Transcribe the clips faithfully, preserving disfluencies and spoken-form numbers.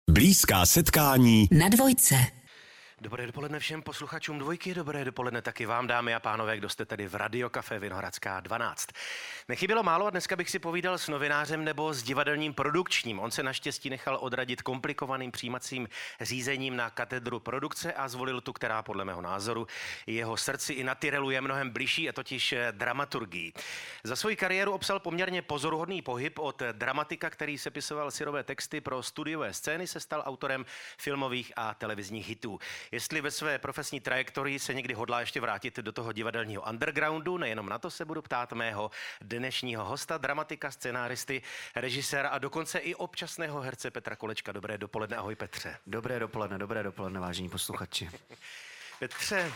Blízká setkání na Dvojce. Dobré dopoledne všem posluchačům Dvojky, dobré dopoledne taky vám, dámy a pánové, kdo jste tady v Radiokafé Vinohradská dvanáct. Nechybělo málo a dneska bych si povídal s novinářem nebo s divadelním produkčním. On se naštěstí nechal odradit komplikovaným přijímacím řízením na katedru produkce a zvolil tu, která podle mého názoru jeho srdci i na Tyrelu je mnohem bližší, a totiž dramaturgii. Za svoji kariéru obsal poměrně pozoruhodný pohyb. Od dramatika, který sepisoval syrové texty pro studiové scény, se stal autorem filmových a televizních hitů. Jestli ve své profesní trajektorii se někdy hodlá ještě vrátit do toho divadelního undergroundu, nejenom na to se budu ptát mého dnešního hosta, dramatika, scenáristy, režiséra a dokonce i občasného herce Petra Kolečka. Dobré dopoledne, ahoj Petře. Dobré dopoledne, dobré dopoledne, vážení posluchači. Petře,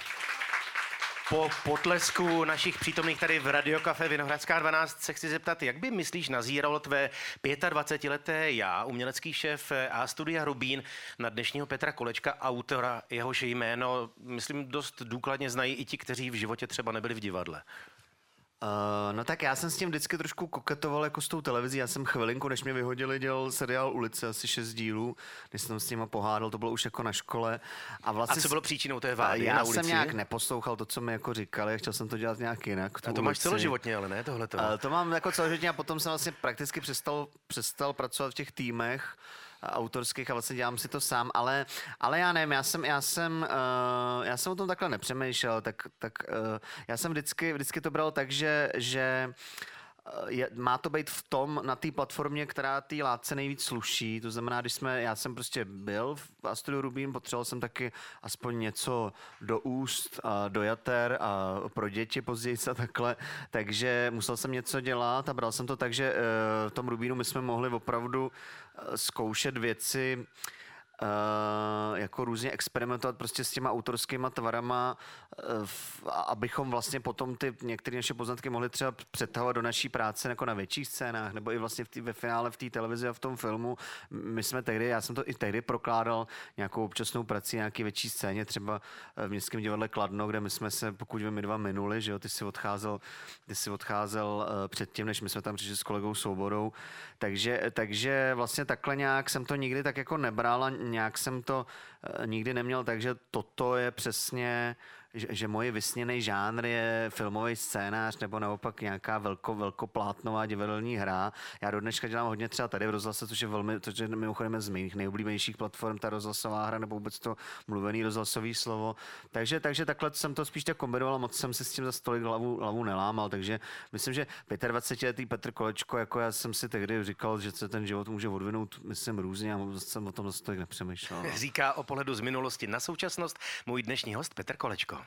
po potlesku našich přítomných tady v Radiokafé Vinohradská dvanáct se chci zeptat, jak by myslíš nazíralo tvé pětadvacetileté já, umělecký šéf A studia Rubín, na dnešního Petra Kolečka, autora, jehož jméno, myslím, dost důkladně znají i ti, kteří v životě třeba nebyli v divadle. Uh, no tak já jsem s tím vždycky trošku koketoval jako s tou televizí. Já jsem chvilinku, než mě vyhodili, dělal seriál Ulice, asi šest dílů, když jsem s nima pohádal, to bylo už jako na škole. A, vlastně a co bylo příčinou té vády já na ulici? Já jsem nějak neposlouchal to, co mi jako říkali, chtěl jsem to dělat nějak jinak. A to ulici. Máš celoživotně, ale ne tohleto. Uh, to mám jako celoživotně a potom jsem vlastně prakticky přestal, přestal pracovat v těch týmech autorských a vlastně dělám si to sám, ale, ale já nevím, já jsem, já jsem, uh, já jsem o tom takhle nepřemýšlel, tak, tak uh, já jsem vždycky, vždycky to bral tak, že, že Je, má to být v tom, na té platformě, která té látce nejvíc sluší. To znamená, když jsme, já jsem prostě byl v A studiu Rubín, potřeboval jsem taky aspoň něco do úst, a do jater a pro děti později a takhle. Takže musel jsem něco dělat a bral jsem to tak, že v tom Rubínu my jsme mohli opravdu zkoušet věci, Uh, jako různě experimentovat prostě s těma autorskýma tvarama, uh, v, abychom vlastně potom ty některé naše poznatky mohli třeba přetahovat do naší práce jako na větších scénách, nebo i vlastně v tý, ve finále v té televizi a v tom filmu. My jsme tehdy, já jsem to i tehdy prokládal nějakou občasnou prací, nějaký větší scéně, třeba v Městském divadle Kladno, kde my jsme se, pokud vím, my dva minuli, že jo, ty jsi odcházel, ty jsi odcházel uh, předtím, než my jsme tam přišli s kolegou Svobodou, takže, takže vlastně takhle nějak jsem to nikdy tak jako nebral a nějak jsem to uh, nikdy neměl, takže toto je přesně, že, že moje vysněný žánr je filmový scénář nebo naopak nějaká velko, velkoplátnová divadelní hra. Já do dneška dělám hodně třeba tady v rozhlase, což je velmi, což je mimochodem z mých nejoblíbenějších platform, ta rozhlasová hra nebo vůbec to mluvený rozhlasový slovo. Takže, takže takhle jsem to spíš tak kombinoval a moc jsem si s tím za stolik hlavu, hlavu nelámal, takže myslím, že dvacetiletý Petr Kolečko, jako já jsem si tehdy říkal, že se ten život může odvinout, myslím, různě a jsem o tom za stolik nepřemýšlel. Říká o pohledu z minulosti na současnost můj dnešní host Petr Kolečko.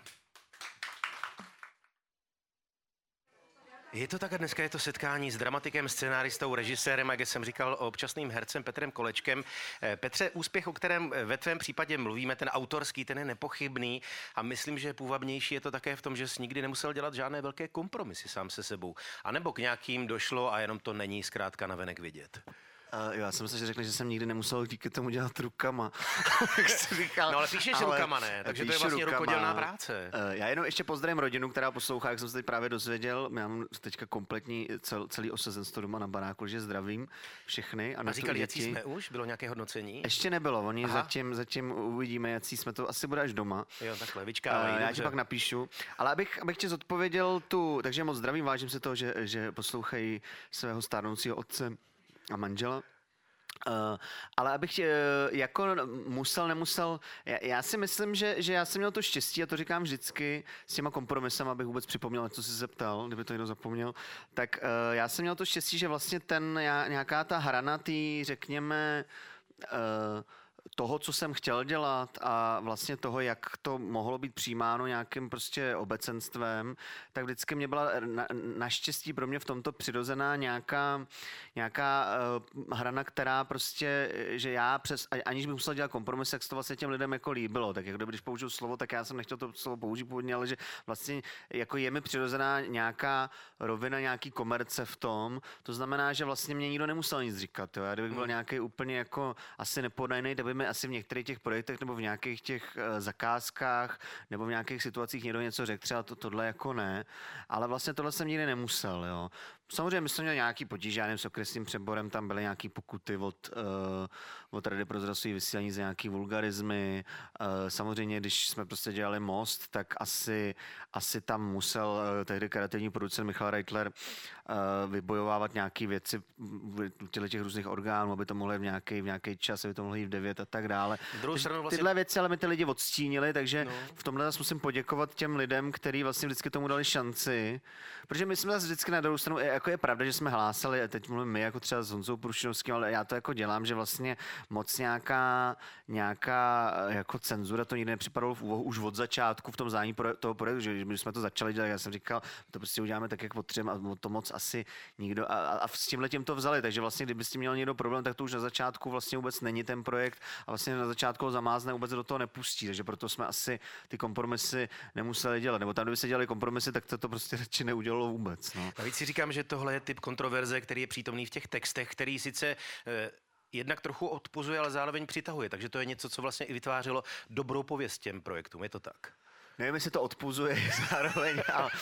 Je to tak a dneska je to setkání s dramatikem, scenáristou, režisérem, jak jsem říkal, občasným hercem Petrem Kolečkem. Petře, úspěch, o kterém ve tvém případě mluvíme, ten autorský, ten je nepochybný a myslím, že půvabnější je to také v tom, že jsi nikdy nemusel dělat žádné velké kompromisy sám se sebou. A nebo k nějakým došlo a jenom to není zkrátka navenek vidět. Uh, já jsem se že řekl, že jsem nikdy nemusel díky tomu dělat rukama. říkal, no ale píšeš ale rukama, ne? Takže to je vlastně rukama. Rukodělná práce. Uh, já jenom ještě pozdravím rodinu, která poslouchá, jak jsem se teď právě dozvěděl. Já mám teďka kompletní cel, celý osazenstvo doma na baráku, že zdravím všechny. A, a říkali, jaký jsme už? Bylo nějaké hodnocení? Ještě nebylo, oni zatím, zatím uvidíme, jaký jsme, to asi bude až doma. Jo, takhle, vyčkávají. Uh, já ti pak napíšu. Ale abych, abych ti zodpověděl tu, takže moc zdravím, vážím se toho, že, že poslouchají svého stárnoucího otce a manžela. Uh, ale abych uh, jako musel, nemusel, já, já si myslím, že, že já jsem měl to štěstí a to říkám vždycky s těma kompromisem, abych vůbec připomněl, co jsi se ptal, kdyby to někdo zapomněl, tak uh, já jsem měl to štěstí, že vlastně ten, já, nějaká ta hrana tý, řekněme, uh, toho, co jsem chtěl dělat a vlastně toho, jak to mohlo být přijímáno nějakým prostě obecenstvem, tak vždycky mě byla na, naštěstí pro mě v tomto přirozená nějaká, nějaká uh, hrana, která prostě, že já přes, aniž bych musel dělat kompromis, jak se to vlastně těm lidem jako líbilo. Tak jako když použiju slovo, tak já jsem nechtěl to slovo použít původně, ale že vlastně jako je mi přirozená nějaká rovina, nějaký komerce v tom. To znamená, že vlastně mě nikdo nemusel nic říkat. Jo. Já kdybych byl nějaký úplně jako asi nepodajnej, tak by by mi asi v některých těch projektech nebo v nějakých těch uh, zakázkách nebo v nějakých situacích někdo něco řekl, třeba to, tohle jako ne, ale vlastně tohle jsem nikdy nemusel, jo. Samozřejmě my jsme měli nějaký potíže, já nevím, s okresním přeborem, tam byly nějaký pokuty od, uh, od Rady pro rozhlasové vysílání za nějaký vulgarizmy. Uh, samozřejmě, když jsme prostě dělali Most, tak asi, asi tam musel uh, tehdy kreativní producent Michal Reitler uh, vybojovávat nějaké věci v těch různých orgánů, aby to mohlo jít v nějaký, v nějaký čas, aby to mohlo jít v devět a tak dále. Vlastně... Tyhle věci ale mi ty lidi odstínili, takže no. v tomhle zase musím poděkovat těm lidem, kteří vlastně vždycky tomu dali šanci, protože my jsme zase vždycky na druhou stranu, jako je pravda, že jsme hlásali, teď mluvím my jako třeba s Honzou Prušinovským, ale já to jako dělám, že vlastně moc nějaká, nějaká jako cenzura to nikdy nepřipadalo v úvahu už od začátku v tom zání toho projektu, že když jsme to začali dělat, já jsem říkal, to prostě uděláme tak, jak potřebujeme a to moc asi nikdo a, a s tímhle tím to vzali, takže vlastně kdyby s tím měl někdo problém, tak to už na začátku vlastně vůbec není ten projekt a vlastně na začátku ho zamázne, vůbec do toho nepustí, takže proto jsme asi ty kompromisy nemuseli dělat, nebo tam, kdyby se dělali kompromisy, tak to, to prostě radši neudělalo vůbec. No. Navíc si říkám, že tohle je typ kontroverze, který je přítomný v těch textech, který sice eh, jednak trochu odpuzuje, ale zároveň přitahuje. Takže to je něco, co vlastně i vytvářelo dobrou pověst těm projektům. Je to tak? Nevím, jestli to odpuzuje zároveň a, a,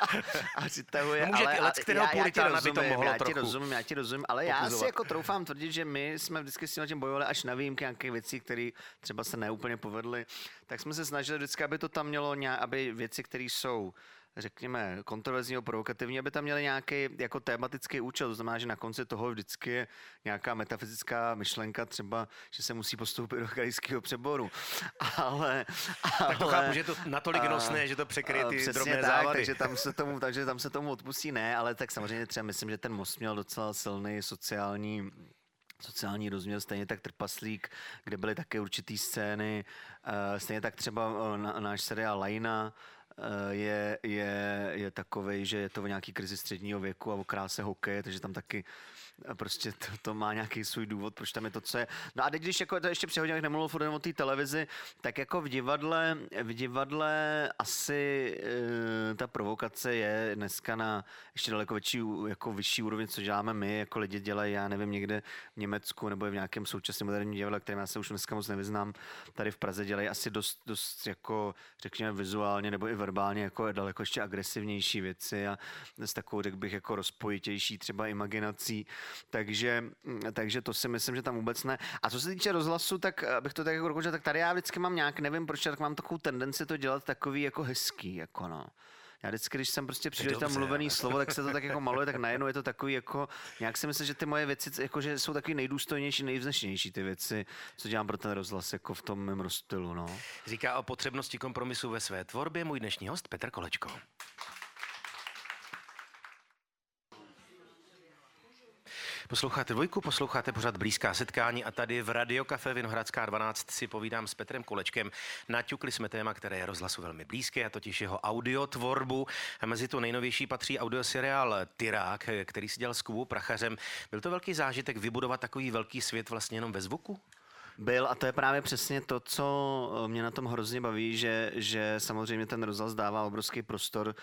a přitahuje, no může, ale let, kterého já, já ti rozumím, by to mohlo já trochu ti rozumím, já ti rozumím, ale popuzovat. Já si jako troufám tvrdit, že my jsme vždycky s tím bojovali až na výjimky nějakých věcí, které třeba se neúplně povedly, tak jsme se snažili vždycky, aby to tam mělo nějak, aby věci, které jsou řekněme, kontroverzního, provokativní, aby tam měli nějaký jako tematický účel. To znamená, že na konci toho vždycky je nějaká metafyzická myšlenka, třeba, že se musí postoupit do krajského přeboru. Ale, tak to ale, chápu, že je to natolik nosné, že to překryje ty drobné tak, závady. Takže tam, se tomu, takže tam se tomu odpustí, ne, ale tak samozřejmě třeba myslím, že ten Most měl docela silný sociální sociální rozměr, stejně tak Trpaslík, kde byly také určitý scény, stejně tak třeba náš seriál Lajna, je, je, je takovej, že je to o nějaký krizi středního věku a o kráse hokeje, takže tam taky prostě to, to má nějaký svůj důvod, proč tam je to, co je. No a teď, když jako to ještě přehodně, jak nemluvil furt o té televizi, tak jako v divadle, v divadle asi e, ta provokace je dneska na ještě daleko větší, jako vyšší úrovni, co děláme my, jako lidi dělají, já nevím, někde v Německu nebo v nějakém současném moderním divadle, kterým já se už dneska moc nevyznám, tady v Praze dělají asi dost, dost jako, řekněme, vizuálně nebo i verbálně jako daleko ještě agresivnější věci a s takovou, řekl bych, jako rozpojitější třeba imaginací. Takže, takže to si myslím, že tam vůbec ne. A co se týče rozhlasu, tak bych to tak jako dokončil, tak tady já vždycky mám nějak, nevím proč, tak mám takovou tendenci to dělat takový jako hezký, jako no. Já vždycky, když jsem prostě přijde tam mluvený slovo, tak se to tak jako maluje, tak najednou je to takový jako, nějak si myslím, že ty moje věci, jako, že jsou takový nejdůstojnější, nejvznešenější ty věci, co dělám pro ten rozhlas, jako v tom mém rozptylu, no. Říká o potřebnosti kompromisu ve své tvorbě můj dnešní host Petr Kolečko. Posloucháte Dvojku, posloucháte pořád Blízká setkání a tady v Radio Café Vinohradská dvanáct si povídám s Petrem Kolečkem. Naťukli jsme téma, které je rozhlasu velmi blízké, a totiž jeho audiotvorbu. A mezi to nejnovější patří audioseriál Tyrák, který si dělal s Kubou Prachařem. Byl to velký zážitek vybudovat takový velký svět vlastně jenom ve zvuku? Byl a to je právě přesně to, co mě na tom hrozně baví, že, že samozřejmě ten rozhlas dává obrovský prostor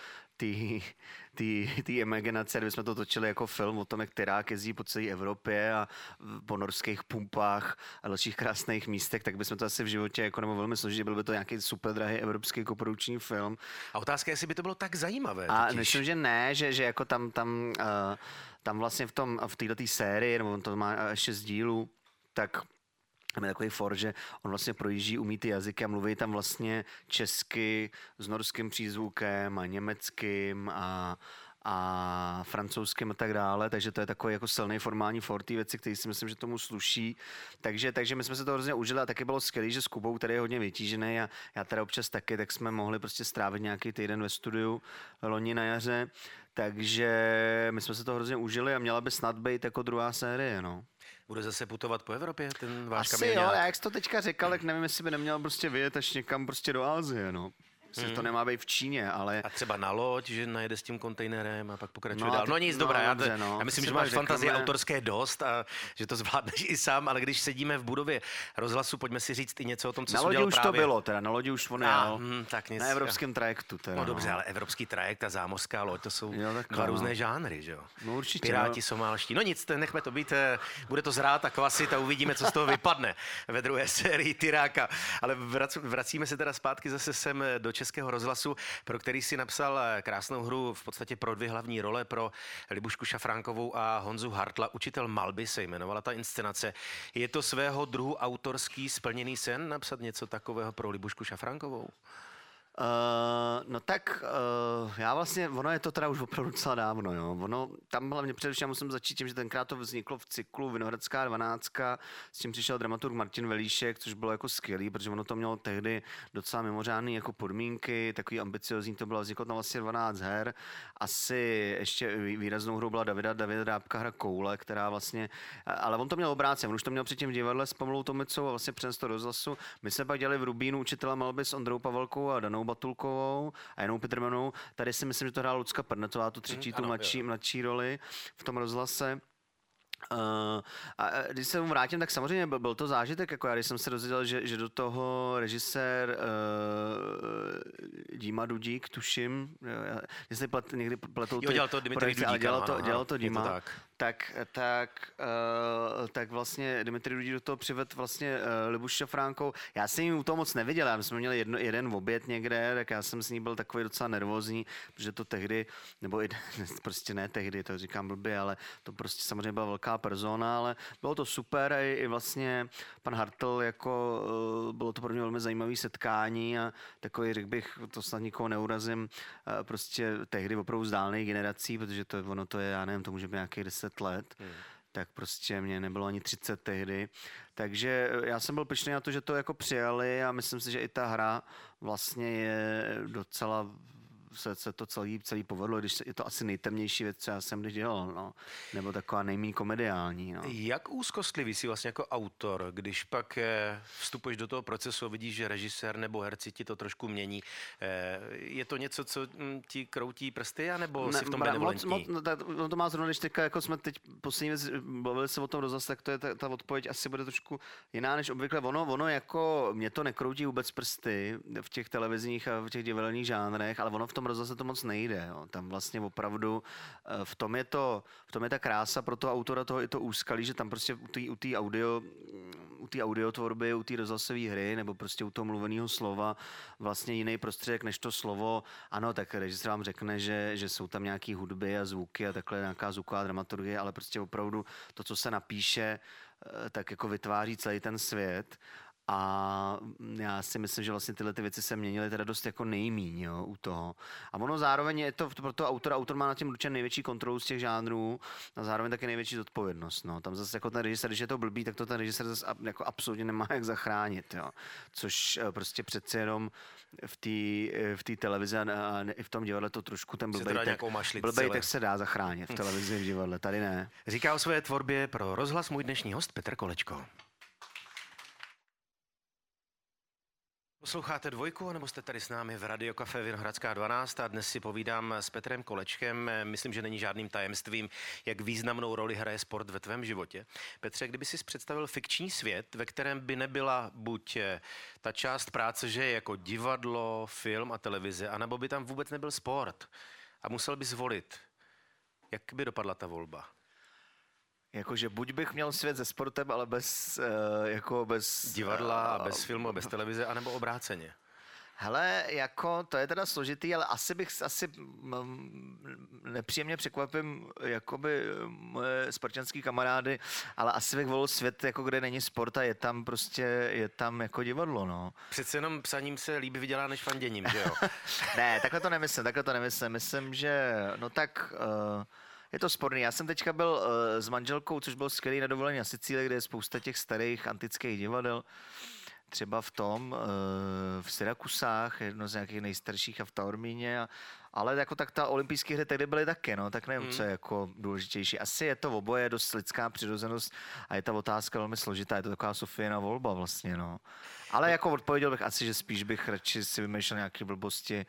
té imaginace, kdyby jsme to točili jako film o tom, jak Tyrák jezdí po celé Evropě a po norských pumpách a dalších krásných místech, tak bychom to asi v životě jako nebo velmi složitě, byl by to nějaký super drahý evropský koprodukční film. A otázka je, jestli by to bylo tak zajímavé. A totiž. myslím, že ne, že, že jako tam, tam, uh, tam vlastně v tom, v této sérii, nebo to má šest dílů, tak je takový for, že on vlastně projíždí, umí ty jazyky a mluví tam vlastně česky s norským přízvukem a německým a, a francouzským a tak dále, takže to je takový jako silný formální for, ty věci, které si myslím, že tomu sluší. Takže, takže my jsme se to hrozně užili a taky bylo skvělé, že s Kubou, který je hodně vytížený a já teda občas taky, tak jsme mohli prostě strávit nějaký týden ve studiu loni na jaře, takže my jsme se to hrozně užili a měla by snad být jako druhá série, no. Bude zase putovat po Evropě ten váš Asi kamionák? jo, já jak jsi to teďka říkal, tak nevím, jestli by neměl prostě vyjet až někam prostě do Asie, no. Hmm. To nemá být v Číně, ale... A třeba na loď, že najede s tím kontejnerem a pak pokračuje no, dál. No nic, no, dobrá, já, dobře, no. já myslím, že máš řekneme... fantazie autorské dost a že to zvládneš i sám, ale když sedíme v budově rozhlasu, pojďme si říct i něco o tom, co jsi udělal už právě. To bylo, teda na lodi už on jel. Hm, tak nic, na evropském trajektu. Teda, no dobře, no. ale evropský trajekt a zámořská loď, to jsou jo, dva no. různé žánry, že jo? No určitě. Piráti, no. somálští. No nic, nechme to být, bude to zrát a kvasit a uvidíme, co z toho vypadne ve druhé sérii Tyráka. Ale vracíme se teda zpátky zase sem do Českého rozhlasu, pro který si napsal krásnou hru v podstatě pro dvě hlavní role, pro Libušku Šafránkovou a Honzu Hartla. Učitel malby se jmenovala ta inscenace. Je to svého druhu autorský splněný sen napsat něco takového pro Libušku Šafránkovou? Uh, no tak uh, já vlastně, ono je to teda už opravdu docela dávno, jo. Ono, tam hlavně především musím začít tím, že tenkrát to vzniklo v cyklu Vinohradská dvanáctka, s tím přišel dramaturg Martin Velíšek, což bylo jako skvělý, protože ono to mělo tehdy docela mimořádný jako podmínky, takový ambiciozní to bylo, vzniklo tam vlastně dvanáct her. Asi ještě výraznou hrou byla Davida, Davida Drábka hra Koule, která vlastně, ale on to měl obráceně, on už to měl předtím v divadle s Pamlou Tomicou a vlastně přenes to rozhlasu. My jsme pak dělali v Rubínu učitela malby s Ondrou Pavelkou a Danou Batulkovou a Janou Petrmanou. Tady si myslím, že to hrála Lucka Prnetová, tu třetí, mm, tu ano, mladší, mladší roli v tom rozhlase. Uh, a když se mu vrátím, tak samozřejmě byl, byl to zážitek, jako já když jsem se dozvěděl, že, že do toho režisér uh, Dima Dudík, tuším, jestli plet, někdy pletou jo, dělal to Dimitrij Dudík, ale dělal to, ano, dělal to Dima, to tak. Tak, tak, uh, tak vlastně Dimitrij Dudík do toho přivedl vlastně uh, Libuši Šafránkovou. Já jsem ji u toho moc neviděl, já jsme měli jedno, jeden oběd někde, tak já jsem s ní byl takový docela nervózní, protože to tehdy, nebo i, prostě ne tehdy, to říkám blbě, ale to prostě samozřejmě byla velká persona, ale bylo to super a i vlastně pan Hartl, jako bylo to pro mě velmi zajímavé setkání a takový, řekl bych, to snad nikoho neurazím, prostě tehdy opravdu z dálnej generací, protože to, ono to je, já nevím, to může být nějakých deset let, hmm. tak prostě mě nebylo ani třicet tehdy, takže já jsem byl pyšný na to, že to jako přijali a myslím si, že i ta hra vlastně je docela se, se to celý, celý povedlo, když je to asi nejtemnější věc, co já jsem kdy dělal, no. Nebo taková nejméně komediální. No. Jak úzkostlivý jsi vlastně jako autor, když pak vstupuješ do toho procesu a vidíš, že režisér nebo herci ti to trošku mění? Je to něco, co ti kroutí prsty, anebo ne, jsi v tom benevolentní? Moc, moc, no, no to má zrovna, když teďka, jako jsme teď poslední věc bavili se o tom rozhlas, tak to je ta, ta odpověď asi bude trošku jiná než obvykle. Ono, ono jako, mě to nekroutí vůbec prsty v těch televizních a v těch divadelních žánrech, ale ono v tom rozhlase to moc nejde. Jo. Tam vlastně opravdu v tom je to, v tom je ta krása pro toho autora, toho i to úskalí, že tam prostě u té u té audio, u té audiotvorby, u té rozhlasové hry nebo prostě u toho mluveného slova vlastně jiný prostředek než to slovo. Ano, tak režisér vám řekne, že, že jsou tam nějaké hudby a zvuky a takhle nějaká zvuková dramaturgie, ale prostě opravdu to, co se napíše, tak jako vytváří celý ten svět. A já si myslím, že vlastně tyhle ty věci se měnily teda dost jako nejmíň, jo, u toho. A ono zároveň je to pro toho autora, autor má na tím určitě největší kontrolu z těch žánrů a zároveň taky největší zodpovědnost, no. Tam zase jako ten režisér, když je to blbý, tak to ten režisér zase jako absolutně nemá jak zachránit, jo. Což prostě přece jenom v té v té televizi a i v tom divadle to trošku ten blbej tak, blbej tak se dá zachránit v televizi, v divadle, tady ne. Říká o své tvorbě pro rozhlas můj dnešní host Petr Kolečko. Posloucháte Dvojku, nebo jste tady s námi v Radio Café Vinohradská dvanáct a dnes si povídám s Petrem Kolečkem. Myslím, že není žádným tajemstvím, jak významnou roli hraje sport ve tvém životě. Petře, kdyby si představil fikční svět, ve kterém by nebyla buď ta část práce, že je jako divadlo, film a televize, anebo by tam vůbec nebyl sport a musel bys volit, jak by dopadla ta volba? Jakože buď bych měl svět se sportem, ale bez, uh, jako bez... divadla, uh, bez filmu, bez televize, anebo obráceně. Hele, jako, to je teda složitý, ale asi bych, asi m, nepříjemně překvapím, jakoby moje sportovské kamarády, ale asi bych volil svět, jako kde není sport a je tam prostě, je tam jako divadlo, no. Přece jenom psaním se líbí vydělá než fanděním, že jo? Ne, takhle to nemyslím, takhle to nemyslím. Myslím, že, no tak... Uh, je to sporný. Já jsem teďka byl uh, s manželkou, což byl skvělý na dovolení na Sicílii, kde je spousta těch starých antických divadel. Třeba v tom, uh, v Syrakusách, jedno z nějakých nejstarších a v Taormíně. A, ale jako tak ta olympijské hry tehdy byly taky, no, tak nevím, Hmm. co je jako důležitější. Asi je to oboje dost lidská přirozenost a je ta otázka velmi složitá, je to taková Sofíina volba vlastně, no. Ale jako odpověděl bych asi, že spíš bych radši si vymýšlel nějaké blbosti,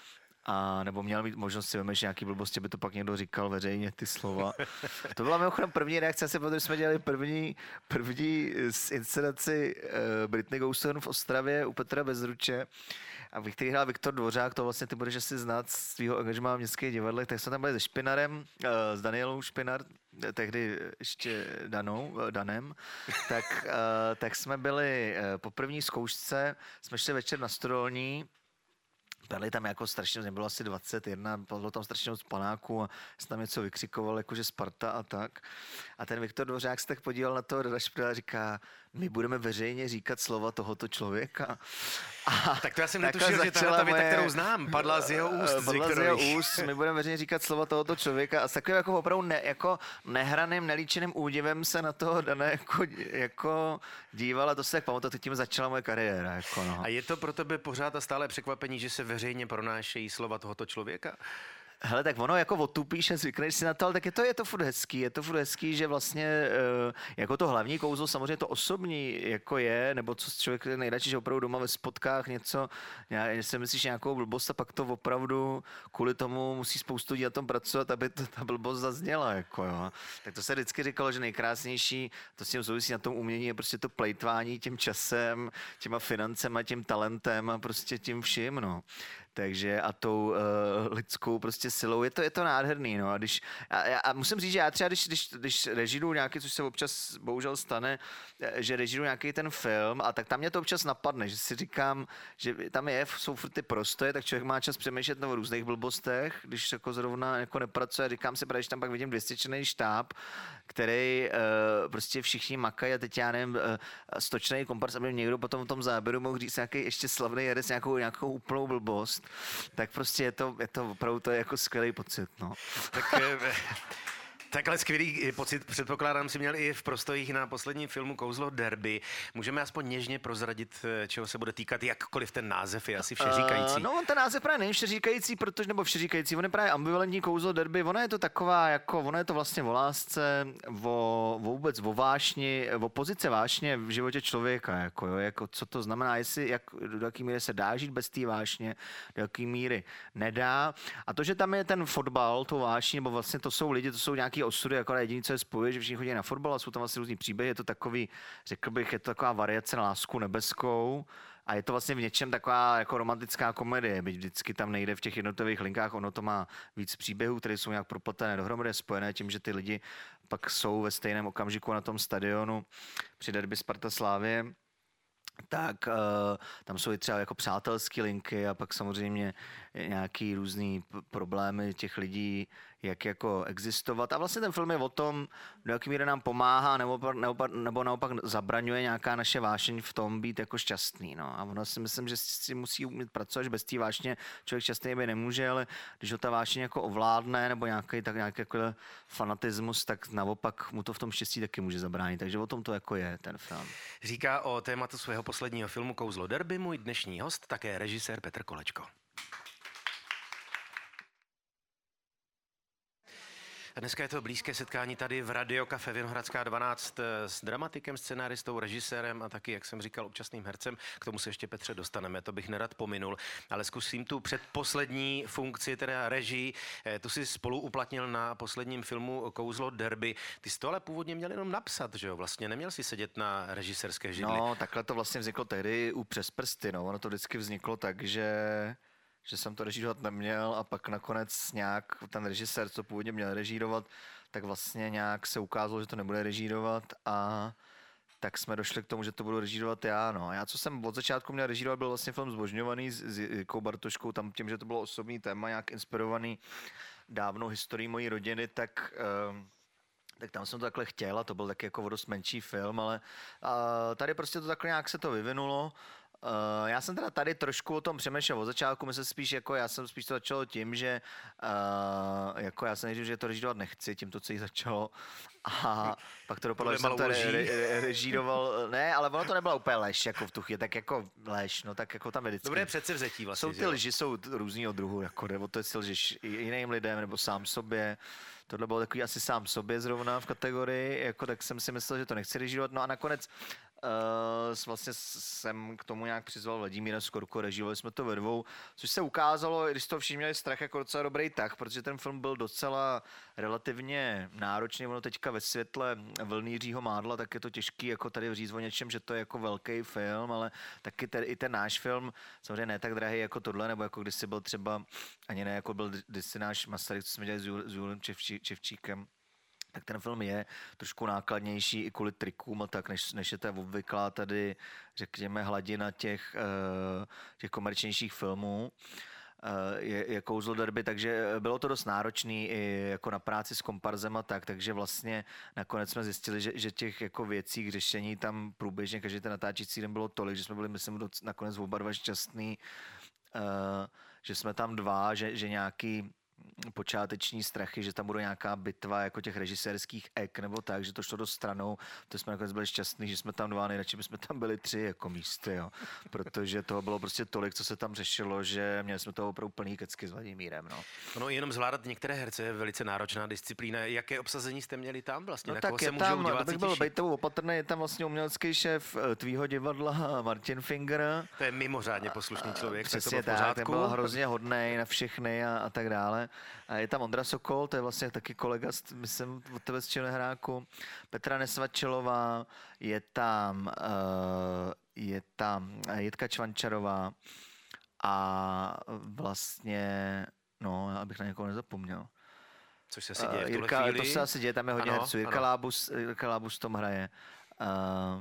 a nebo měl mít možnost si vymýšlet nějaký blbosti, by to pak někdo říkal veřejně ty slova. To byla mimochodem první reakce, asi protože jsme dělali první, první z inscenaci uh, Britney Goes to Heaven v Ostravě u Petra Bezruče, a v který hrál Viktor Dvořák, to vlastně ty budeš asi znát z tvýho angažmá v Městských divadlech, tak jsme tam byli se Špinarem, uh, s Danielou Špinar, tehdy ještě Danou, Danem, tak, uh, tak jsme byli uh, po první zkoušce, jsme šli večer na Stodolní. Byli tam jako strašně, nebylo asi dvacet jedna, bylo tam strašně moc panáků a se tam něco vykřikoval, jakože Sparta a tak. A ten Viktor Dvořák se tak podíval na toho Dada Špinara a říká, my budeme veřejně říkat slova tohoto člověka. A tak to já jsem netušil, že tahle ta věta, moje... kterou znám, padla z jeho úst. Padla z jeho úst, my budeme veřejně říkat slova tohoto člověka a s takovým jako opravdu ne, jako nehraným, nelíčeným údivem se na toho Dana jako, jako díval a to se tak pamatuju, tím začala moje kariéra. Jako no. A je to pro tebe pořád a stále překvapení, že se veřejně pronášejí slova tohoto člověka? Hele, tak ono jako otupíš a zvykneš si na to, ale tak je to, je to furt hezký, je to furt hezký, že vlastně jako to hlavní kouzlo, samozřejmě to osobní jako je, nebo co člověk nejradši, že opravdu doma ve spotkách něco, já si myslíš nějakou blbost a pak to opravdu kvůli tomu musí spoustu lidí na tom pracovat, aby to, ta blbost zazněla, jako jo. Tak to se vždycky říkalo, že nejkrásnější, to s tím souvisí na tom umění, je prostě to plejtvání tím časem, těma financema, tím talentem a prostě tím vším, no. Takže a tou uh, lidskou prostě silou, je to, je to nádherný, no. A, když, a, a musím říct, že já třeba, když, když, když režíru nějaký, což se občas bohužel stane, že režíru nějaký ten film, a tak tam mě to občas napadne, že si říkám, že tam je, jsou furt ty prostoje, tak člověk má čas přemýšlet o různých blbostech, když jako zrovna jako nepracuje, říkám si, protože tam pak vidím dvěstěčlenný štáb, který uh, prostě všichni makají a teď já nevím, uh, stočnej kompars, aby někdo potom v tom záběru mohl říct nějaký ještě slavný herec, nějakou, nějakou úplnou blbost, tak prostě je to, je to opravdu to je jako skvělý pocit, no. Tak, takhle skvělý pocit předpokládám si měl i v prostojích na posledním filmu Kouzlo derby. Můžeme aspoň něžně prozradit, čeho se bude týkat, jakkoliv ten název je asi všeříkající. Uh, no, ten název právě není všeříkající, protože, nebo všeříkající, on je právě ambivalentní kouzlo derby, ono je to taková, jako, ono je to vlastně o lásce, o, o vůbec o vášni, o pozice vášně v životě člověka, jako, jo, jako co to znamená, jestli, jak, do jaký míry se dá žít bez té vášně, do jaký míry nedá. A to, že tam je ten fotbal, to vášní, nebo vlastně to jsou lidi, to jsou nějaký osudy, jako jediné, co je spojuje, že všichni chodí na fotbal a jsou tam vlastně různý příběhy, je to takový, řekl bych, je to taková variace na Lásku nebeskou a je to vlastně v něčem taková jako romantická komedie, byť vždycky tam nejde v těch jednotlivých linkách, ono to má víc příběhů, které jsou nějak propletené dohromady, spojené tím, že ty lidi pak jsou ve stejném okamžiku na tom stadionu při derby Sparta Slavie. Tak uh, tam jsou i třeba jako přátelské linky a pak samozřejmě nějaký různý p- problémy těch lidí, jak jako existovat. A vlastně ten film je o tom, do jaký míry nám pomáhá nebo, nebo, nebo naopak zabraňuje nějaká naše vášeň v tom být jako šťastný. No. A ono si myslím, že si musí umět pracovat, že bez té vášně člověk šťastný být nemůže, ale když ho ta vášeň jako ovládne nebo nějaký, tak nějaký jako fanatismus, tak naopak mu to v tom štěstí taky může zabránit. Takže o tom to jako je ten film. Říká o tématu svého posledního filmu Kouzlo derby můj dnešní host, také režisér Petr Kolečko. Dneska je to blízké setkání tady v Radio Café Vinohradská dvanáct s dramatikem, scenáristou, režisérem a taky, jak jsem říkal, občasným hercem. K tomu se ještě, Petře, dostaneme, to bych nerad pominul. Ale zkusím tu předposlední funkci, teda režii. Tu si spolu uplatnil na posledním filmu Kouzlo derby. Ty jsi to ale původně měl jenom napsat, že jo? Vlastně neměl si sedět na režisérské židli. No, takhle to vlastně vzniklo tehdy u Přes prsty. No. Ono to vždycky vzniklo tak, že... že jsem to režírovat neměl a pak nakonec nějak ten režisér, co původně měl režírovat, tak vlastně nějak se ukázalo, že to nebude režírovat a tak jsme došli k tomu, že to budu režírovat já. No. Já, co jsem od začátku měl režírovat, byl vlastně film Zbožňovaný s, s Jikou Bartoškou, tam tím, že to bylo osobní téma, nějak inspirovaný dávnou historií mojí rodiny, tak... Um, tak tam jsem to takhle chtěl a to byl taky jako dost menší film, ale uh, tady prostě to takhle nějak se to vyvinulo. Uh, já jsem teda tady trošku o tom přemýšlel od začátku, my se spíš jako, já jsem spíš to začalo tím, že uh, jako já jsem nejdřív, že to režírovat nechci, tím to celý začalo a pak to dopadlo, že jsem to re, re, režíroval, ne, ale ono to nebyla úplně lež, jako v tu chvíli, tak jako lež, no tak jako tam vždycky. Dobré předsevzetí vlastně. Jsou ty lži, jsou různýho druhu, jako nebo to je si lžeš jiným lidem, nebo sám sobě. Tohle bylo takový asi sám sobě zrovna v kategorii, jako tak jsem si myslel, že to nechci režírovat, no a nakonec Uh, vlastně jsem k tomu nějak přizval Vladimíra Skorku, režírovali jsme to ve dvou, což se ukázalo, když to všichni měli strach, jako docela dobrý tah, protože ten film byl docela relativně náročný, ono teďka ve světle vlny Jiřího Mádla, tak je to těžký jako tady říct o něčem, že to je jako velký film, ale taky ten, i ten náš film, samozřejmě ne tak drahý jako tohle, nebo jako kdysi byl třeba, ani ne jako byl kdysi náš Masaryk, co jsme dělali s Julem Čevčí, Čevčíkem, tak ten film je trošku nákladnější i kvůli trikům a tak, než, než je ta obvyklá tady, řekněme, hladina těch, uh, těch komerčnějších filmů. Uh, je, je kouzlo derby, takže bylo to dost náročný i jako na práci s komparzem a tak, takže vlastně nakonec jsme zjistili, že, že těch jako věcí k řešení tam průběžně každý ten natáčící den bylo tolik, že jsme byli, myslím, doc, nakonec oba dva šťastný, uh, že jsme tam dva, že, že nějaký počáteční strachy, že tam bude nějaká bitva jako těch režisérských ek nebo tak, že to šlo do stranou, to jsme nakonec byli šťastní, že jsme tam dva, nejradši bychom tam byli tři jako místy, jo. Protože toho bylo prostě tolik, co se tam řešilo, že měli jsme toho opravdu plný kecky s Vladimírem, no. No jenom zvládat některé herce je velice náročná disciplína. Jaké obsazení jste měli tam vlastně? No na tak koho je se tam, můžou abych byl bejtovou opatrný, je tam vlastně umělecký šéf tvýho divadla Martin Finger. To je mimořádně poslušný člověk, přesně tak to bylo v tak, ten byl hrozně hodnej na všechny a, a tak dále. A je tam Ondra Sokol, to je vlastně taky kolega, myslím, od tebe z Černohráku. Petra Nesvačelová, je tam, uh, je tam Jitka Čvančarová a vlastně, no, abych na někoho nezapomněl. Což se asi děje v tuhle Jirka, chvíli. To se asi děje, tam je hodně ano, herců. Jirka Lábus, Jirka Lábus tom hraje. Uh,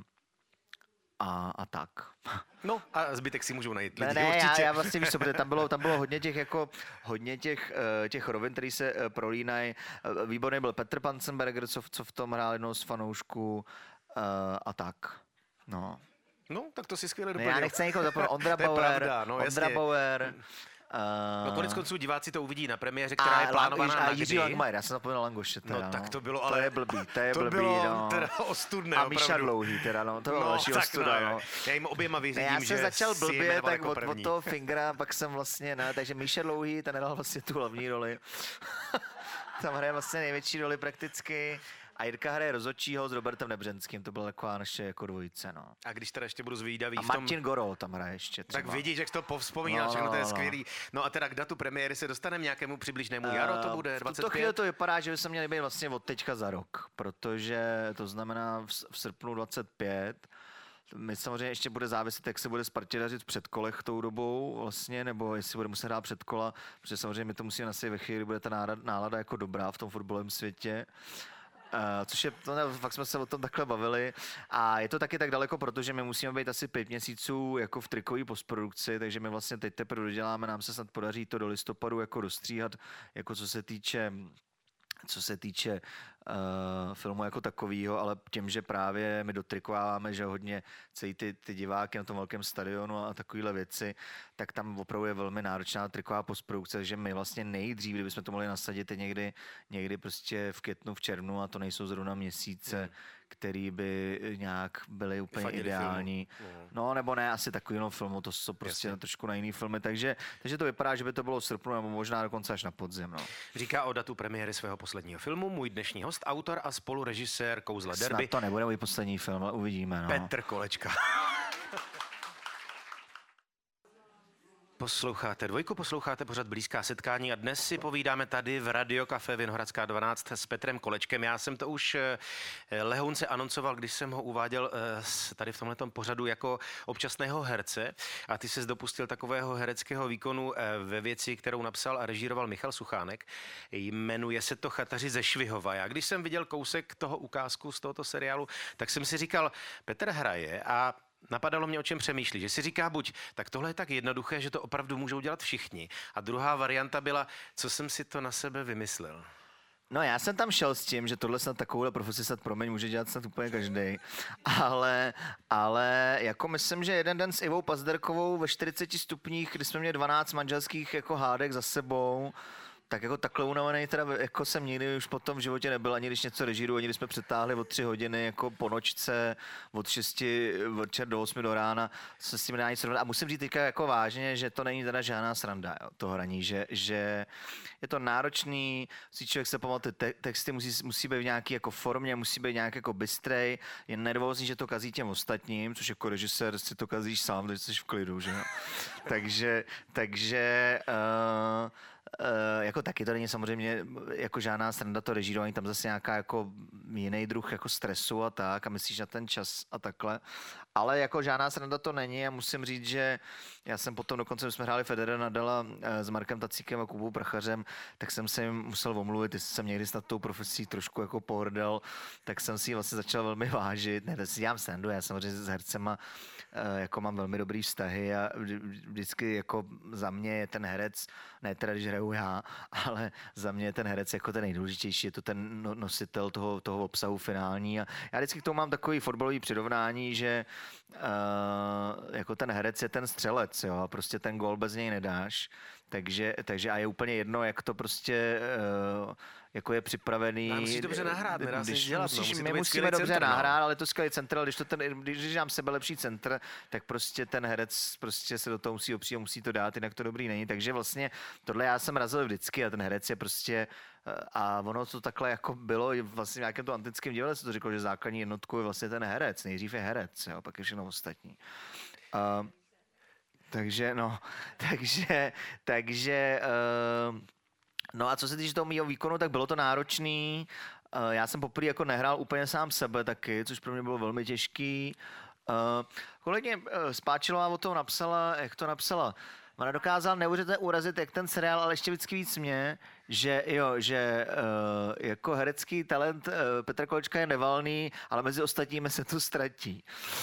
A, a tak. No a zbytek si můžou najít lidi, ne, ne, určitě. já, já vlastně víš co, protože tam bylo, tam bylo hodně těch jako, hodně těch, těch rovin, který se prolínají. Výborný byl Petr Panzenberger, co, co v tom hrál jednou z fanoušků a tak. No. No, tak to si skvěle Ne, doplnil. já nechci někoho zapomenout. Ondra Bauer, pravda, no, Ondra Bauer. Uh, no konec konců diváci to uvidí na premiéře, a která je plánovaná a na Jiří kdy. Langmajer, já jsem zapomněl Langoše teda, No tak no. to bylo, ale... To je blbý, to je to blbý, bylo no. teda ostudné, A Míša opravdu. Dlouhý teda, no, to bylo no, další tak ostuda, no, no. Já jim oběma vyřídím, ne, já jsem že začal si blbě, jmenoval tak jako od, první. od toho Fingera, pak jsem vlastně, ne, takže Míša Dlouhý, ten hrál vlastně tu hlavní roli. Tam hraje vlastně největší roli prakticky. A Jirka hraje rozhodčího s Robertem Nebřenským, to byla taková naše jako dvojice, no. A když teda ještě budu zvídavý A v tom... Martin Gorol tam hraje ještě třeba. Tak vidíš, jak to povzpomínáš, No, všechno to je no, no. skvělý. No a teda k datu premiéry se dostaneme nějakému přibližnému jaro, to bude V tuto dvacet pět? chvíli to vypadá, že by se měli být vlastně od teďka za rok, protože to znamená v, v srpnu dvacet pět. My samozřejmě ještě bude záviset, jak se bude Spartě dařit v předkolech tou dobou vlastně, nebo jestli bude muset hrát předkola, protože samozřejmě my to musíme nastavit ve chvíli, kdy bude ta nálada, nálada jako dobrá v tom fotbalovém světě. Uh, což je, to ne, fakt jsme se o tom takhle bavili a je to taky tak daleko, protože my musíme být asi pět měsíců jako v trikové postprodukci, takže my vlastně teď teprve doděláme, nám se snad podaří to do listopadu jako dostříhat, jako co se týče co se týče uh, filmu jako takového, ale tím, že právě my dotrikováváme, že hodně celý ty, ty diváky na tom velkém stadionu a takovéhle věci, tak tam opravdu je velmi náročná triková postprodukce, že my vlastně nejdřív, kdybychom to mohli nasadit někdy, někdy prostě v květnu, v červnu a to nejsou zrovna měsíce, hmm. který by nějak byly úplně Fadili ideální. filmu. No nebo ne, asi takového filmu, to jsou prostě na trošku na jiný filmy, takže, takže to vypadá, že by to bylo v srpnu nebo možná dokonce až na podzim. No. Říká o datu premiéry svého posledního filmu můj dnešní host, autor a spolurežisér Kouzla derby. Snad to nebude můj poslední film, ale uvidíme. No. Petr Kolečka. Posloucháte dvojku, posloucháte pořad Blízká setkání a dnes si povídáme tady v Radio Café Vinohradská dvanáct s Petrem Kolečkem. Já jsem to už lehounce anoncoval, když jsem ho uváděl tady v tomhletom pořadu jako občasného herce a ty ses dopustil takového hereckého výkonu ve věci, kterou napsal a režíroval Michal Suchánek. Jmenuje se to Chataři ze Švihova. Já když jsem viděl kousek toho ukázku z tohoto seriálu, tak jsem si říkal, Petr hraje a napadalo mě, o čem přemýšlí, že si říká buď, tak tohle je tak jednoduché, že to opravdu můžou dělat všichni. A druhá varianta byla, co jsem si to na sebe vymyslel. No já jsem tam šel s tím, že tohle snad takovouhle profesi snad promiň může dělat snad úplně každý, ale, ale jako myslím, že jeden den s Ivou Pazderkovou ve čtyřiceti stupních, kdy jsme měli dvanáct manželských jako hádek za sebou, tak jako takhle unavený teda jako jsem nikdy už potom v životě nebyl, ani když něco režíru, ani když jsme přetáhli o tři hodiny jako po nočce od šesti večer do osmi do rána, se s tím nedá nic srovnat. A musím říct teďka jako vážně, že to není teda žádná sranda, jo, to hraní, že, že je to náročný, si člověk se pamatuje, te- texty musí, musí být v nějaký jako formě, musí být nějak jako bystrej, je nervózní, že to kazí těm ostatním, což jako režisér si to kazíš sám, když jsi v klidu, že jo. takže, takže uh, Uh, jako taky to není samozřejmě jako žádná sranda to režírování, tam zase nějaká jako jiný druh jako stresu a tak a myslíš na ten čas a takhle. Ale jako žádná sranda to není a musím říct, že já jsem potom dokonce, když jsme hráli Federera Nadala s Markem Tacíkem a Kubou Prachařem, tak jsem se jim musel omluvit, jestli jsem někdy snad tou profesí trošku jako pohrdal, tak jsem si ji vlastně začal velmi vážit. Ne, to si dělám srandu, já samozřejmě s hercema jako mám velmi dobrý vztahy a vždycky jako za mě je ten herec, ne teda když hraju já, ale za mě je ten herec jako ten nejdůležitější, je to ten nositel toho, toho obsahu finální a já vždycky k tomu mám takový fotbalový přirovnání, že uh, jako ten herec je ten střelec, jo, a prostě ten gól bez něj nedáš, takže, takže a je úplně jedno, jak to prostě uh, jako je připravený. No, musíš dobře nahrát, nedá se nic dělat. Musíš, no, musí my musíme dobře centr, nahrát, no. Ale to skvělý centr, ale když, to ten, když dám sebe lepší centr, tak prostě ten herec prostě se do toho musí opřít a musí to dát, jinak to dobrý není. Takže vlastně tohle já jsem razil vždycky a ten herec je prostě a ono to takhle jako bylo vlastně v nějakém to antickém divadle se to řeklo, že základní jednotkou je vlastně ten herec. Nejdřív je herec, jo, pak je všechno ostatní. Uh, takže no, takže, takže uh, no a co se týče toho mýho výkonu, tak bylo to náročný. Já jsem poprvé jako nehrál úplně sám sebe taky, což pro mě bylo velmi těžký. Kolegyně Spáčilová o tom napsala, jak to napsala. Ona dokázala neuvěřitelně urazit, jak ten seriál, ale ještě vždycky víc mě, že jo, že uh, jako herecký talent uh, Petra Kolečka je nevalný, ale mezi ostatními se to ztratí.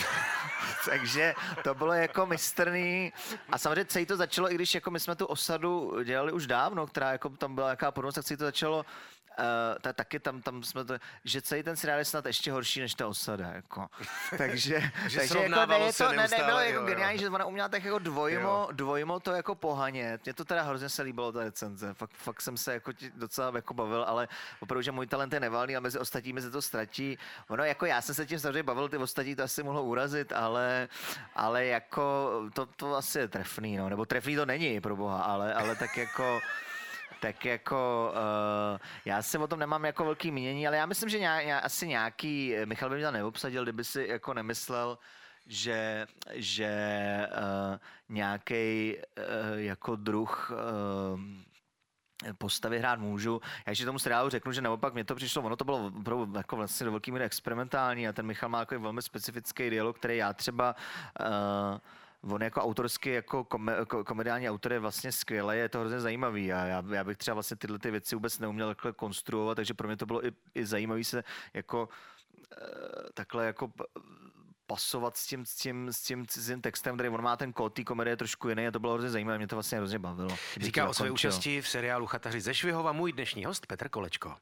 Takže to bylo jako mistrný. A samozřejmě celý to začalo, i když jako my jsme tu osadu dělali už dávno, která jako tam byla jaká podobnost, tak celý to začalo Uh, ta, taky tam, tam jsme to, že celý ten seriál je snad ještě horší než ta osada, jako. Takže, takže jako ne, je to, ne, ne, bylo jako geniální, že ona uměla tak jako dvojmo, dvojmo to jako pohanět. Mně to teda hrozně se líbilo, ta recenze. Fakt, fakt jsem se jako docela jako bavil, ale opravdu, že můj talent je nevalný a mezi ostatními se to ztratí. Ono jako já jsem se tím samozřejmě bavil, ty ostatní to asi mohlo urazit, ale, ale jako to, to asi je trefný, no. Nebo trefný to není, pro boha, ale, ale tak jako tak jako uh, já si o tom nemám jako velký mínění, ale já myslím, že nějak, asi nějaký, Michal by mě tam neobsadil, kdyby si jako nemyslel, že, že uh, nějaký uh, jako druh uh, postavy hrát můžu. Já ještě tomu seriálu řeknu, že naopak mě to přišlo, ono to bylo opravdu jako vlastně do velký míry experimentální a ten Michal má jako velmi specifický dialog, který já třeba uh, on jako autorsky, jako komediální autor je vlastně skvělý, je to hrozně zajímavý a já, já bych třeba vlastně tyhle ty věci vůbec neuměl takhle konstruovat, takže pro mě to bylo i, i zajímavý se jako takhle jako pasovat s tím, s tím, s tím cizím textem, který on má ten kód té komedie trošku jiný a to bylo hrozně zajímavé, mě to vlastně hrozně bavilo. Říká o své účasti v seriálu Chataři ze Švihova můj dnešní host Petr Kolečko.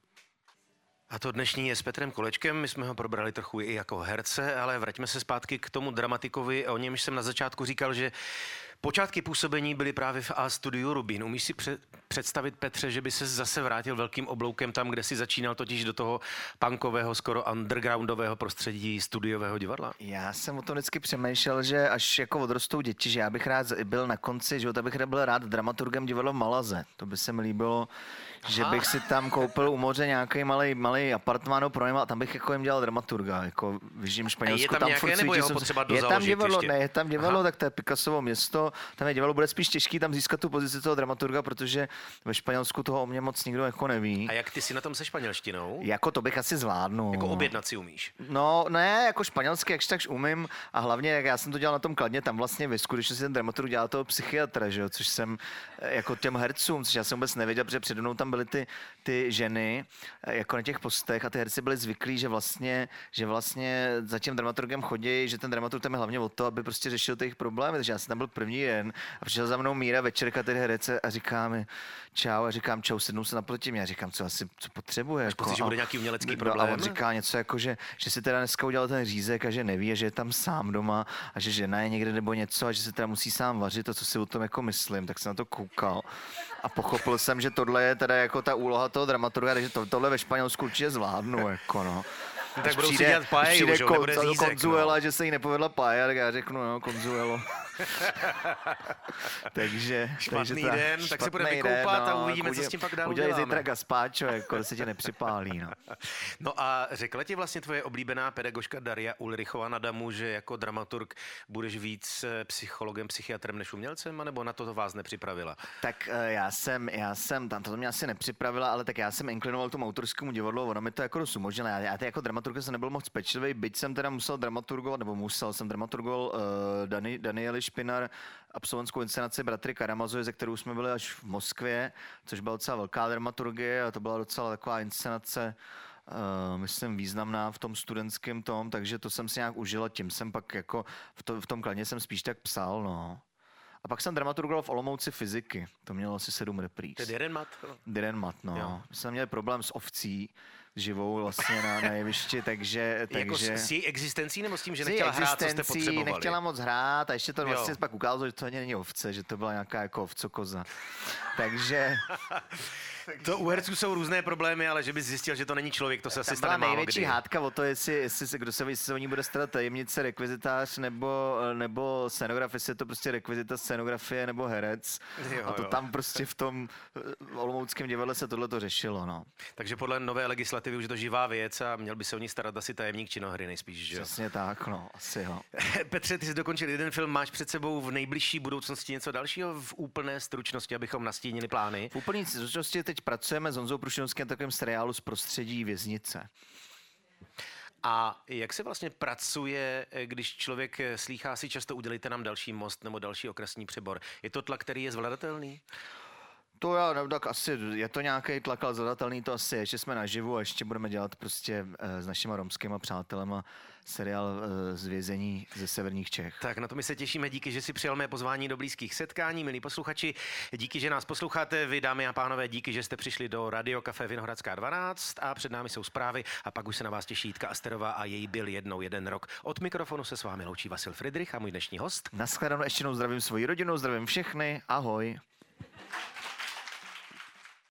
A to dnešní je s Petrem Kolečkem, my jsme ho probrali trochu i jako herce, ale vraťme se zpátky k tomu dramatikovi, o němž jsem na začátku říkal, že počátky působení byly právě v A studiu Rubín. Umíš si před, představit, Petře, že by se zase vrátil velkým obloukem tam, kde si začínal, totiž do toho punkového, skoro undergroundového prostředí studiového divadla? Já jsem o tom vždycky přemýšlel, že až jako odrostou děti, že já bych rád byl na konci života, bych byl rád dramaturgem divadla v Malaze. To by se mi líbilo, Aha. že bych si tam koupil u moře nějaký malý, malý apartmán pronajímal a tam bych jako jim dělal dramaturga, jako v Jižním Španělsku. Je tam, tam nějaké, nebo jeho potřeba je tam divadlo, ještě? Ne, je tam divadlo, Aha. tak to je Picassovo město, tam je divadlo, bude spíš těžký tam získat tu pozici toho dramaturga, protože ve Španělsku toho o mě moc nikdo jako neví. A jak ty si na tom se španělštinou? Jako to bych asi zvládnul. Jako objednat si umíš? No, ne, jako španělsky, jakž takž umím a hlavně, jak já jsem to dělal na tom Kladně, tam vlastně vyskutečně si ten dramaturg dělal toho psychiatra, že jo, což jsem jako těm hercům, což já jsem vůbec nevěděl, protože přede mnou tam byly ty, ty ženy jako na těch postech a ty herci byli zvyklí, že vlastně, že vlastně za tím dramaturgem chodí, že ten dramaturg tam je hlavně o to, aby prostě řešil ty jejich problémy, takže já jsem tam byl první den. A přišel za mnou Míra Večerka, tedy herec, a říká mi čau, a říkám čau, sednou se naproti mě a říkám, co asi co potřebuje. Máš pocit, že bude nějaký umělecký no, problém? A on říká něco jako, že, že si teda dneska udělal ten řízek a že neví, a že je tam sám doma a že žena je někde nebo něco a že se teda musí sám vařit a co si o tom jako myslím, tak jsem na to koukal. A pochopil jsem, že tohle je teda jako ta úloha toho dramaturga, takže to, tohle ve Španělsku určitě zvládnu, jako no. No, tak budou si dělat paeju, že jo, kon, nebude řízek, Consuela, no. že se jí nepovedla paeja, tak já řeknu, no, Consuelo. takže, Špatný takže ta, den, tak se budeme špatný vykoupat den, a no, uvidíme, udělej, co s tím pak dál udělej uděláme. zítra gazpacho, jako se tě nepřipálí, no. No a řekla ti vlastně tvoje oblíbená pedagožka Daria Ulrichová na Damu, že jako dramaturg budeš víc psychologem, psychiatrem než umělcem, anebo na to vás nepřipravila? Tak já jsem, já jsem, tam to mě asi nepřipravila, ale tak já jsem inklinoval tomu autorskému divadlu, ono mi to jako dost umožnilo. Já, já jako dramaturg jsem nebyl moc pečlivý, byť jsem teda musel dramaturgovat, nebo musel jsem dramaturgoval uh, Dani, Danieli Špinar, absolventskou inscenaci Bratry Karamazovi, ze kterou jsme byli až v Moskvě, což byla docela velká dramaturgie a to byla docela taková inscenace, Uh, myslím, významná v tom studentském tom, takže to jsem si nějak užil a tím jsem pak jako v, to, v tom Kladně jsem spíš tak psal, no. A pak jsem dramaturgoval v Olomouci fyziky, to mělo asi sedm repríz. To je jeden mat? Jeden mat, no. Jo. My jsme měli problém s ovcí, živou vlastně na, na jevišti, takže... Jako takže... s, s její existencí nebo s tím, že s nechtěla hrát, co jste potřebovali? Nechtěla moc hrát a ještě to vlastně Jo. pak ukázalo, že to ani není ovce, že to byla nějaká jako ovcokoza. takže... To u herců jsou různé problémy, ale že bys zjistil, že to není člověk, to se asi Tam stane byla málo největší kdy. hádka o to, jestli, jestli se, kdo se, jestli se o ní bude starat tajemnice, rekvizitář nebo, nebo scenograf, jestli je to prostě rekvizita, scenografie nebo herec. Jo, a to jo. tam prostě v tom olomouckém divadle se tohle to řešilo, no. Takže podle nové legislativy už je to živá věc a měl by se o ní starat asi tajemník činohry nejspíš, že jo? Přesně tak, no, asi jo. Petře, ty jsi dokončil jeden film, máš před sebou v nejbližší budoucnosti něco dalšího v úplné stručnosti, abychom nastínili plány? V úplné stručnosti teď pracujeme s Honzou Prušinovským na takovém seriálu z prostředí věznice. A jak se vlastně pracuje, když člověk slýchá si často udělejte nám další most nebo další okresní přebor? Je to tlak, který je zvladatelný? To já, no, tak asi je to nějaký tlak, ale zadatelný to asi je, že jsme naživu a ještě budeme dělat prostě e, s našima romskýma přátelema seriál e, z vězení ze severních Čech. Tak na to my se těšíme, díky, že si přijal mé pozvání do blízkých setkání, milí posluchači, díky, že nás posloucháte, vy dámy a pánové, díky, že jste přišli do Radio Café Vinohradská dvanáct a před námi jsou zprávy a pak už se na vás těší Jitka Asterová a její Byl jednou jeden rok. Od mikrofonu se s vámi loučí Vasil Fridrich a můj dnešní host. Naschledanou, ještě jednou zdravím svoji rodinu, zdravím všechny, ahoj.